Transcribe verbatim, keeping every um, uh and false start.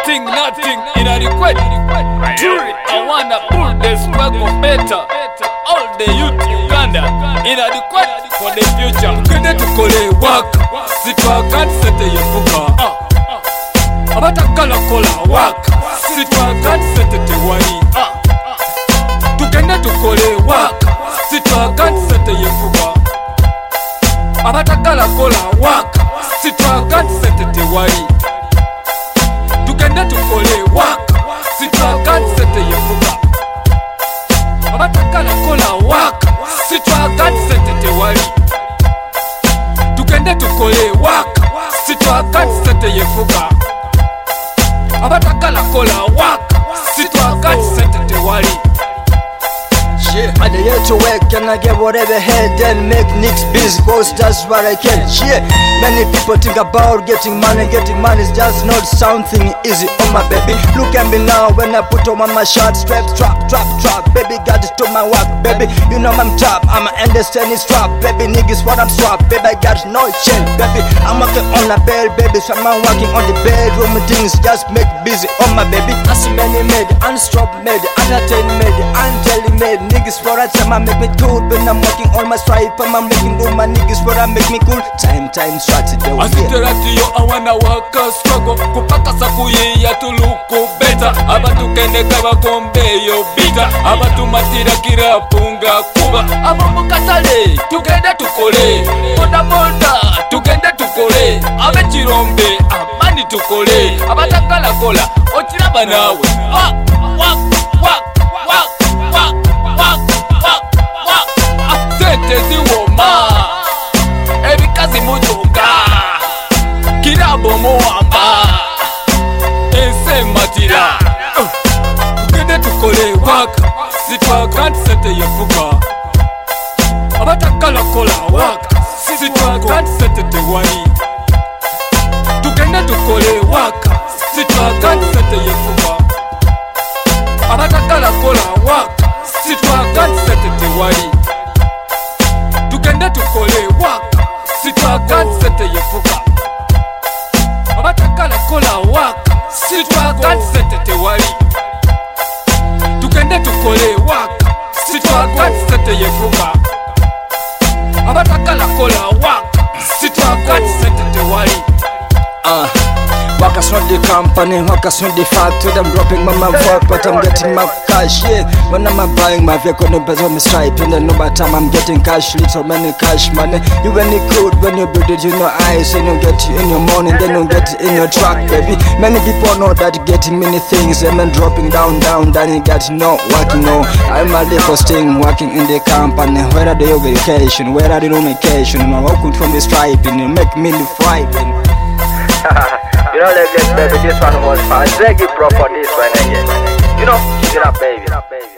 nothing, nothing in a request. Truly, I wanna pull the struggle better. All the youth Uganda in a request for the future. Tukende tukole waka, sitwaka nsete yefuka. Abatakala kola waka, sitwaka nsete tewali. Tukende tukole waka, sitwaka nsete yefuka. Abatakala kola waka, sitwaka nsete tewali. Tukende tukole waka, sitwaka nsete yefuka. Abatakala kola waka, sitwaka nsete tewali. Tukende tukole waka, sitwaka nsete yefuka. Abatakala kola waka, sitwaka nsete tewali. Yeah, I dare to work and I get whatever head and make niggas busy, cause that's what I can. Yeah, many people think about getting money, getting money is just not something easy. Oh my baby, look at me now when I put on my shirt, strap, trap, trap, trap. Baby, got it to my work, baby. You know I'm top, I'm understand it's trap, baby. Niggas what I'm swap, baby. I got no change, baby. I'm working on the bed, baby. So I'm working on the bedroom things, just make busy. Oh my baby, I see many made, unstrap made, entertain made, untelling made. Niggas for a time I make me cool when I'm working on my stripe. I'm making all my niggas for I make me cool. Time, time, strategy. Asiteratiyo awana waka struggle kupaka sakuye ya tuluku beta. Abantu kende kaba kombeyo bita. Abantu matira kira punga kuba. Abantu katale tukende tukole. Boda boda tukende tukole. Abe chirombe amani tukole. Abatakala kola ochiraba nawe. Wak, wak, wak, wak, wak, wak, wak, wak. Asente ziwoma ebikazi mutunga kirabo muwamba ense matira. Tukende tukole waka, sitwaka nsete yefuka. Abatakala kola waka, sitwaka nsete tewali. Tukende tukole waka, sitwaka nsete yefuka. Abatakala kola waka, sitwaka nsete tewali. Tukende tukole waka, sitwaka nsete yefuka. Abatakala kola waka, sitwaka nsete tewali. Tukende tukole waka, sitwaka nsete yefuka. Abatakala kola waka, sitwaka nsete tewali. Uh, Waka's not the company, Waka's not the factory. I'm dropping my man work, but I'm getting my cash. Yeah, when I'm buying my vehicle, no better me stripe. And then no by time I'm getting cash, little money, cash money. You when it good, when you build it in your eyes, and you get it in your morning, then you get it in your truck, baby. Many people know that getting many things, and then dropping down, down, then you get no working. No, I'm a little thing working in the company. Where are the vacation? Where are the no vacation? I'm walking from the stripe, and you make me the frightened. You know, let's baby, this one was fun. Let's give pro for this one again. You know, keep it up, baby.